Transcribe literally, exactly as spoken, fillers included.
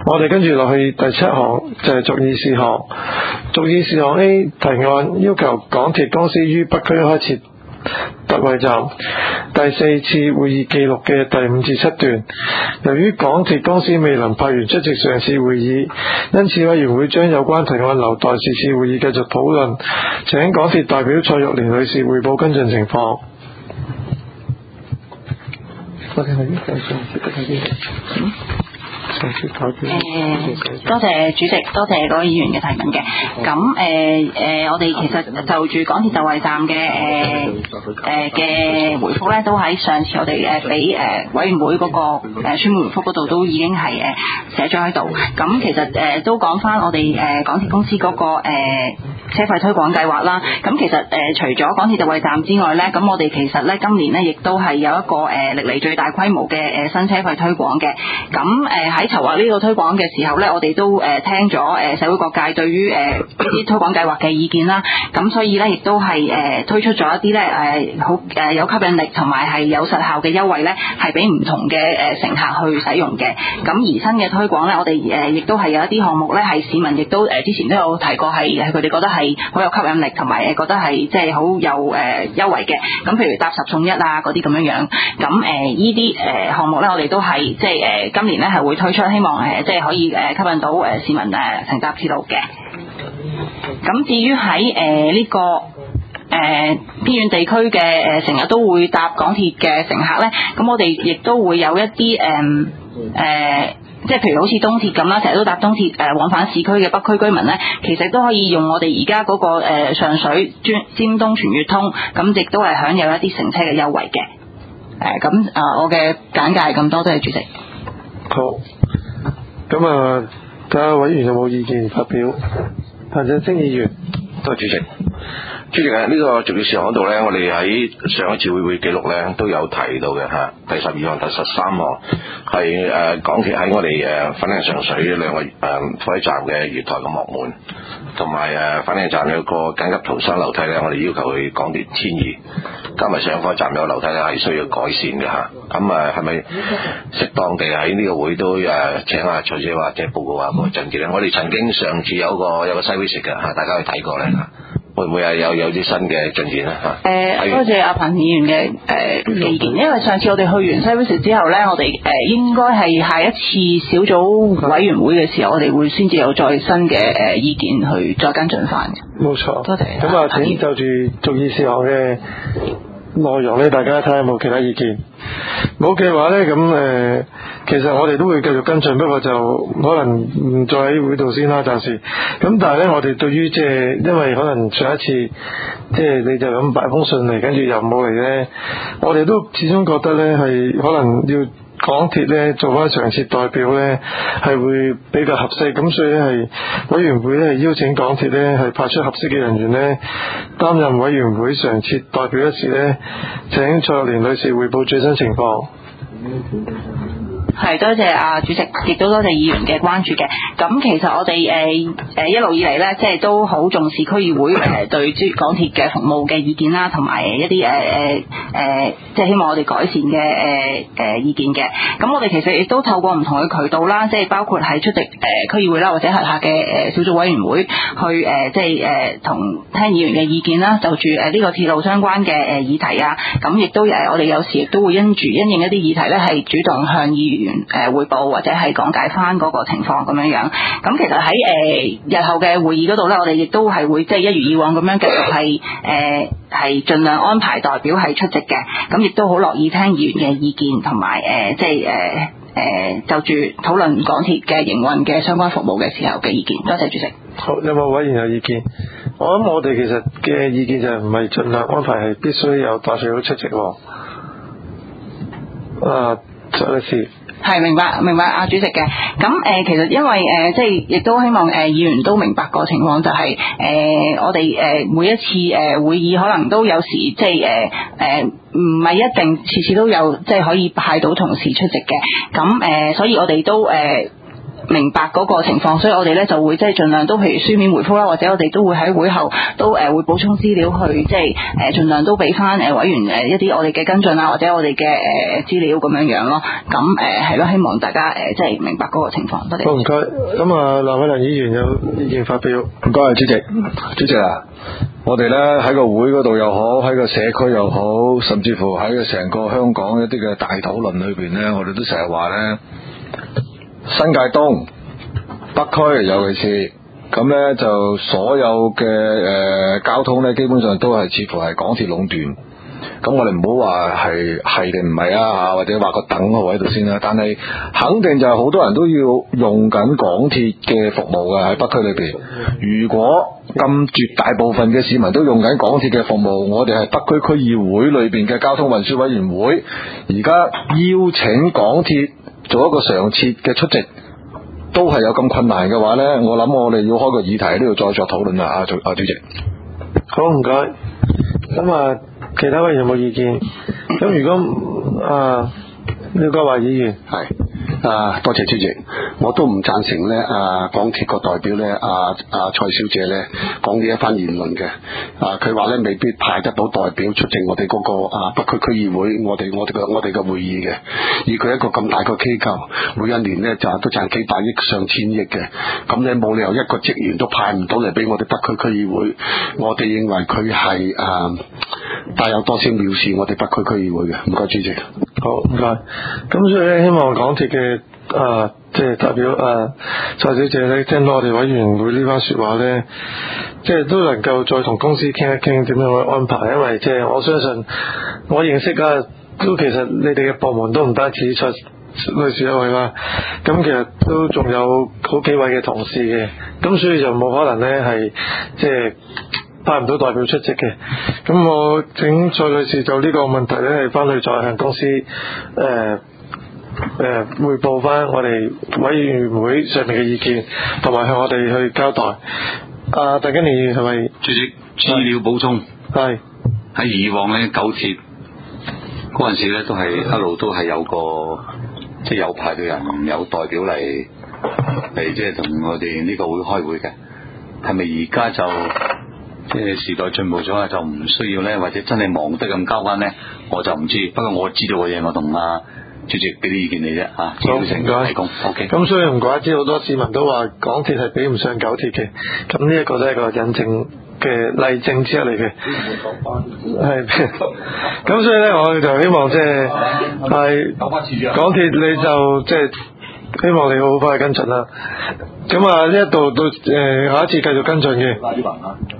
我哋跟住落去第七項就係續議事項。續議事項 A 提案要求港鐵公司於北區開設特惠站。第四次會議記錄嘅第五至七段，由於港鐵公司未能派員出席上次會議，因此委員會將有關提案留待是次會議繼續討論。請港鐵代表蔡玉蓮女士匯報跟進情況。我哋係呢個上次嘅呢個。 誒、呃，多謝主席，多謝各位議員嘅提問嘅。咁誒誒，我哋其實就住港鐵特惠站嘅誒誒嘅回覆咧，都喺上次我哋誒俾誒委員會嗰個誒書面回覆嗰度都已經係誒寫咗喺度。咁其實誒、呃、都講翻我哋誒港鐵公司嗰、那個誒、呃、車費推廣計劃啦。咁其實誒、呃、除咗港鐵特惠站之外咧，咁我哋其實咧今年咧亦都係有一個誒、呃、歷嚟最大規模嘅誒新車費推廣嘅。咁誒喺籌劃呢個推廣嘅時候咧，我哋都誒、呃、聽咗誒、呃、社會各界對於誒呢啲推廣計劃嘅意見啦。咁所以咧，亦都係誒、呃、推出咗一啲咧誒好誒有吸引力同埋係有實效嘅優惠咧，係俾唔同嘅誒、呃、乘客去使用嘅。咁而新嘅推廣咧，我哋誒亦都係有一啲項目咧，係市民亦都誒、呃、之前都有提過，係佢哋覺得係好有吸引力，同埋誒覺得係即係好有誒、呃、優惠嘅。咁譬如搭十送一啊嗰啲咁樣樣。咁誒呢啲誒項目咧，我哋都係即係誒今年咧係會推出。希望誒即係可以誒吸引到誒市民誒乘搭鐵路嘅。咁至於喺誒呢個誒、呃、偏遠地區嘅誒成日都會搭港鐵嘅乘客咧，咁我哋亦都會有一啲誒誒，即係譬如好似東鐵咁啦，成日都搭東鐵誒、呃、往返市區嘅北區居民咧，其實都可以用我哋而家嗰個誒、呃、上水專尖東全月通，咁亦都係享有一啲乘車嘅優惠嘅。誒咁啊，我嘅簡介係咁多，多謝主席。 好。咁啊，睇下委員有冇意見發表。陳振聲議員， 多謝主席。主席啊，呢、這個續議事項度咧，我哋喺上一次會議記錄咧都有提到嘅嚇。第十二項、第十三項係誒港鐵喺我哋誒粉嶺上水兩個誒火車站嘅月台嘅幕門，同埋誒粉嶺站有個緊急逃生樓梯咧，我哋要求佢港鐵遷移。加埋上火車站有樓梯咧，係需要改善嘅嚇。咁啊，係咪適當地喺呢個會都誒、呃、請阿蔡姐或者報告下個進展咧？我哋曾經上次有個有個西會食嘅嚇，大家去睇過咧嚇。會唔會係有有啲新嘅進展咧嚇？誒、 呃，多謝阿彭議員嘅誒、呃、意見，因為上次我哋去完西會食之後咧，我哋誒、呃、應該係下一次小組委員會嘅時候，我哋會先至有再新嘅誒、呃、意見去再跟進翻嘅。 冇錯， 多謝。 咁啊，請就住續議事項嘅內容咧，大家睇下有冇其他意見。冇嘅話咧，咁誒、呃，其實我哋都會繼續跟進，不過就可能唔再喺會度先啦，暫時。咁但係咧，我哋對於即係因為可能上一次即係你就咁擺封信嚟，跟住又冇嚟咧，我哋都始終覺得咧係可能要港鐵咧做翻常設代表咧係會比較合適，咁所以咧係委員會咧係邀請港鐵咧係派出合適嘅人員咧擔任委員會常設代表一事咧，請蔡玉蓮女士匯報最新情況。 係，多謝啊主席，亦都多謝議員嘅關注嘅。咁其實我哋誒誒一路以嚟咧，即係都好重視區議會誒、呃、對住港鐵嘅服務嘅意見啦，同埋一啲誒誒誒，即係希望我哋改善嘅誒誒意見嘅。咁我哋其實亦都透過唔同嘅渠道啦，即係包括喺出席誒區議會啦，或者轄下嘅誒小組委員會去誒、呃、即係誒同聽議員嘅意見啦，就住誒呢個鐵路相關嘅誒議題啊。咁亦都誒我哋有時亦都會因住因應一啲議題咧，係主動向議員誒彙報或者係講解翻嗰個情況咁樣樣。咁其實喺誒、呃、日後嘅會議嗰度咧，我哋亦都係會即係一如以往咁樣繼續係誒係盡量安排代表係出席嘅。咁亦都好樂意聽議員嘅意見同埋誒即係誒誒就住討論港鐵嘅營運嘅相關服務嘅時候嘅意見。多謝主席。 好，有冇委員有意見？我諗我哋其實嘅意見就係唔係盡量安排，係必須有代表出席喎。啊，陳女士。 係明白明白啊主席嘅。咁誒、呃、其實因為誒、呃、即係亦都希望誒、呃、議員都明白個情況，就係、是、誒、呃、我哋誒、呃、每一次誒、呃、會議可能都有時即係誒誒唔係一定次次都有即係可以派到同事出席嘅。咁誒、呃、所以我哋都誒。呃明白嗰個情況，所以我哋咧就會即係盡量都譬如書面回覆啦，或者我哋都會喺會後都誒、呃、會補充資料去即係誒盡量都俾翻誒委員誒一啲我哋嘅跟進啊，或者我哋嘅誒資料咁樣樣咯。咁誒係咯，希望大家誒、呃、即係明白嗰個情況。多謝。 好唔該。咁啊，梁偉麟議員有意見發表。 唔該，主席。主席啊，我哋咧喺個會嗰度又好，喺個社區又好，甚至乎喺個成個香港一啲嘅大討論裏邊咧，我哋都成日話咧，新界東北區尤其是咁咧，就所有嘅誒、呃、交通咧，基本上都係似乎係港鐵壟斷。咁我哋唔好話係係定唔係啊，或者話個等個位度先啦。但係肯定就係好多人都要用緊港鐵嘅服務嘅喺北區裏邊。如果咁絕大部分嘅市民都用緊港鐵嘅服務，我哋係北區區議會裏邊嘅交通運輸委員會，而家邀請港鐵做一個常設嘅出席，都係有咁困難嘅話呢，我諗我哋要開個議題喺呢度再作討論啦。啊，主啊主席， 好唔該。咁啊，其他位有冇意見？咁如果啊，廖國華議員係。啊，多謝主席，我都唔贊成咧。啊，港鐵個代表咧，啊啊蔡小姐咧講呢一番言論嘅。啊，佢話咧未必派得到代表出席我哋嗰、那個啊北區區議會，我哋我哋嘅我哋嘅會議嘅。而佢一個咁大個機構，每一年咧就都賺幾百億上千億嘅，咁你冇理由一個職員都派唔到嚟俾我哋北區區議會。我哋認為佢係啊帶有多少藐視我哋北區區議會嘅。唔該，主席。 好，唔該。咁所以咧，希望港鐵嘅啊，即係代表啊蔡小姐咧，聽到我哋委員會呢番説話咧，即係都能夠再同公司傾一傾點樣去安排，因為即係我相信我認識啊，都其實你哋嘅部門都唔單止蔡女士一位啦，咁其實都仲有好幾位嘅同事嘅，咁所以就冇可能咧係即係派唔到代表出席嘅。咁我請蔡女士就呢個問題咧，係翻去再向公司誒誒彙報翻我哋委員會上面嘅意見，同埋向我哋去交代。啊，鄧經理議員係咪？ 主席，資料補充係喺以往咧，九鐵嗰陣時咧都係一路都係有個即係有派對人有代表嚟嚟即係同我哋呢個會開會嘅，係咪而家就？即係時代進步咗啊，就唔需要咧，或者真係忙得咁交關咧，我就唔知。不過我知道嘅嘢，我同阿主席俾啲意見你啫嚇。 好，唔該。 提供 OK。 咁所以唔怪之好多市民都話港鐵係比唔上九鐵嘅，咁呢一個都係一個引證嘅例證之一嚟嘅。係。咁所以咧，我哋就希望即係係港鐵你就即係。希望你好快跟進啦。咁啊，呢一度到誒下一次繼續跟進嘅。